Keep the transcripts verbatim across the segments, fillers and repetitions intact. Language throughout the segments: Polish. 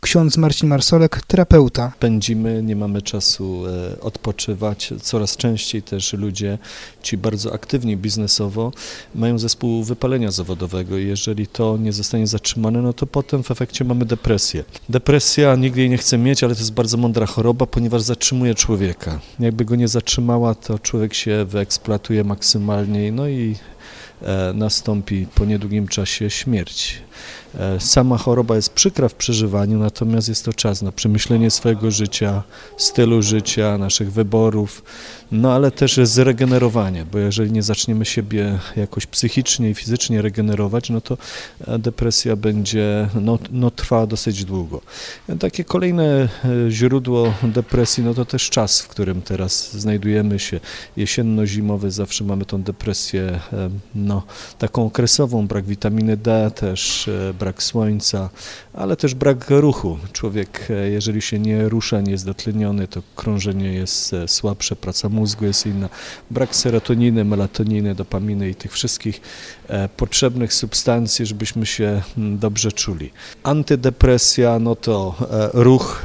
Ksiądz Marcin Marsolek, terapeuta. Pędzimy, nie mamy czasu e, odpoczywać. Coraz częściej też ludzie, ci bardzo aktywni biznesowo, mają zespół wypalenia zawodowego i jeżeli to nie zostanie zatrzymane, no to potem w efekcie mamy depresję. Depresja, nigdy jej nie chcę mieć, ale to jest bardzo mądra choroba, ponieważ zatrzymuje człowieka. Jakby go nie zatrzymała, to człowiek się wyeksploatuje maksymalnie, no i e, nastąpi po niedługim czasie śmierć. Sama choroba jest przykra w przeżywaniu, natomiast jest to czas na przemyślenie swojego życia, stylu życia, naszych wyborów, no ale też zregenerowanie, bo jeżeli nie zaczniemy siebie jakoś psychicznie i fizycznie regenerować, no to depresja będzie, no, no trwa dosyć długo. Takie kolejne źródło depresji, no to też czas, w którym teraz znajdujemy się, jesienno-zimowy, zawsze mamy tą depresję, no taką okresową, brak witaminy D też, brak słońca, ale też brak ruchu. Człowiek, jeżeli się nie rusza, nie jest dotleniony, to krążenie jest słabsze, praca mózgu jest inna. Brak serotoniny, melatoniny, dopaminy i tych wszystkich potrzebnych substancji, żebyśmy się dobrze czuli. Antydepresja, no to ruch,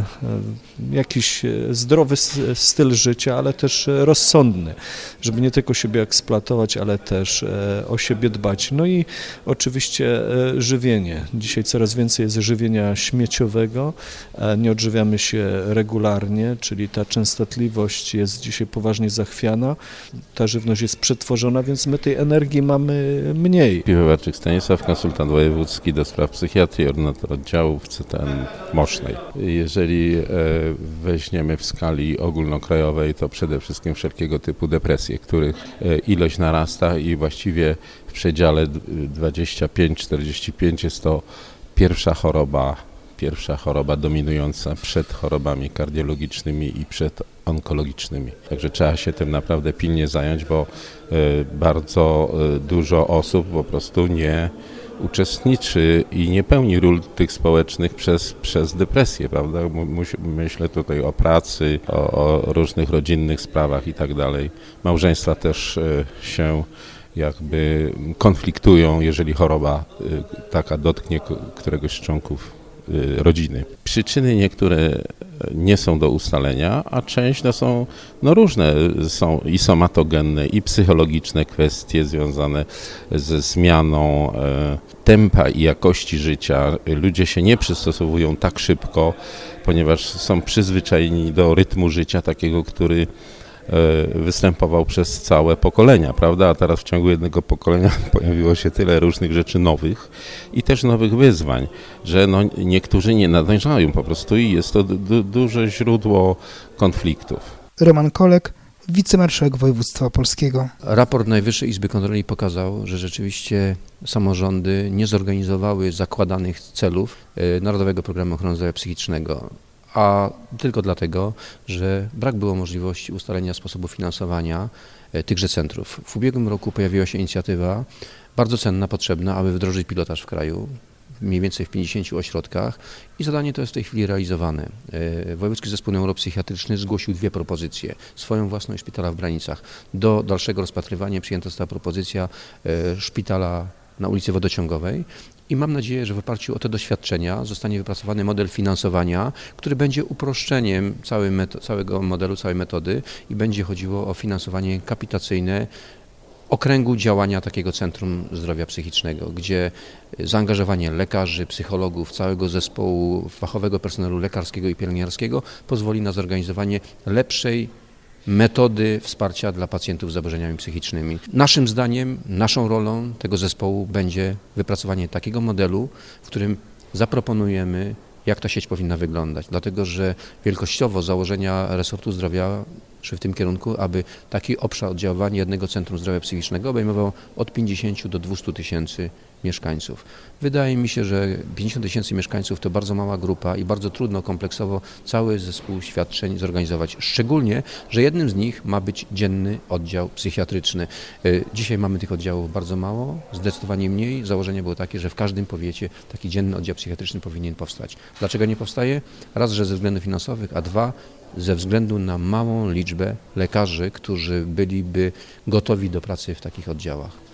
jakiś zdrowy styl życia, ale też rozsądny, żeby nie tylko siebie eksploatować, ale też o siebie dbać. No i oczywiście żywienie. Dzisiaj coraz więcej jest żywienia śmieciowego, nie odżywiamy się regularnie, czyli ta częstotliwość jest dzisiaj poważnie zachwiana, ta żywność jest przetworzona, więc my tej energii mamy mniej. Piwowarczyk Stanisław, konsultant wojewódzki do spraw psychiatrii, ordynator oddziału w C T N Mosznej. Jeżeli weźmiemy w skali ogólnokrajowej, to przede wszystkim wszelkiego typu depresje, których ilość narasta i właściwie w przedziale dwadzieścia pięć czterdzieści pięć jest to pierwsza choroba, pierwsza choroba dominująca przed chorobami kardiologicznymi i przed onkologicznymi. Także trzeba się tym naprawdę pilnie zająć, bo bardzo dużo osób po prostu nie uczestniczy i nie pełni ról tych społecznych przez, przez depresję, prawda? Myślę tutaj o pracy, o, o różnych rodzinnych sprawach i tak dalej. Małżeństwa też się jakby konfliktują, jeżeli choroba taka dotknie któregoś z członków rodziny. Przyczyny niektóre nie są do ustalenia, a część no są no różne, są i somatogenne, i psychologiczne kwestie związane ze zmianą e, tempa i jakości życia. Ludzie się nie przystosowują tak szybko, ponieważ są przyzwyczajeni do rytmu życia takiego, który występował przez całe pokolenia, prawda? A teraz w ciągu jednego pokolenia pojawiło się tyle różnych rzeczy nowych i też nowych wyzwań, że no niektórzy nie nadążają po prostu i jest to du- duże źródło konfliktów. Roman Kolek, wicemarszałek województwa opolskiego. Raport Najwyższej Izby Kontroli pokazał, że rzeczywiście samorządy nie zorganizowały zakładanych celów Narodowego Programu Ochrony Zdrowia Psychicznego, a tylko dlatego, że brak było możliwości ustalenia sposobu finansowania tychże centrów. W ubiegłym roku pojawiła się inicjatywa bardzo cenna, potrzebna, aby wdrożyć pilotaż w kraju, mniej więcej w pięćdziesięciu ośrodkach i zadanie to jest w tej chwili realizowane. Wojewódzki Zespół Neuropsychiatryczny zgłosił dwie propozycje, swoją własną i szpitala w Branicach. Do dalszego rozpatrywania przyjęta została propozycja szpitala na ulicy Wodociągowej i mam nadzieję, że w oparciu o te doświadczenia zostanie wypracowany model finansowania, który będzie uproszczeniem całej meto- całego modelu, całej metody i będzie chodziło o finansowanie kapitacyjne okręgu działania takiego Centrum Zdrowia Psychicznego, gdzie zaangażowanie lekarzy, psychologów, całego zespołu fachowego personelu lekarskiego i pielęgniarskiego pozwoli na zorganizowanie lepszej metody wsparcia dla pacjentów z zaburzeniami psychicznymi. Naszym zdaniem, naszą rolą tego zespołu będzie wypracowanie takiego modelu, w którym zaproponujemy, jak ta sieć powinna wyglądać. Dlatego, że wielkościowo założenia resortu zdrowia szły w tym kierunku, aby taki obszar oddziaływania jednego Centrum Zdrowia Psychicznego obejmował od pięćdziesięciu do dwustu tysięcy mieszkańców. Wydaje mi się, że pięćdziesiąt tysięcy mieszkańców to bardzo mała grupa i bardzo trudno kompleksowo cały zespół świadczeń zorganizować. Szczególnie, że jednym z nich ma być dzienny oddział psychiatryczny. Dzisiaj mamy tych oddziałów bardzo mało, zdecydowanie mniej. Założenie było takie, że w każdym powiecie taki dzienny oddział psychiatryczny powinien powstać. Dlaczego nie powstaje? Raz, że ze względów finansowych, a dwa, ze względu na małą liczbę lekarzy, którzy byliby gotowi do pracy w takich oddziałach.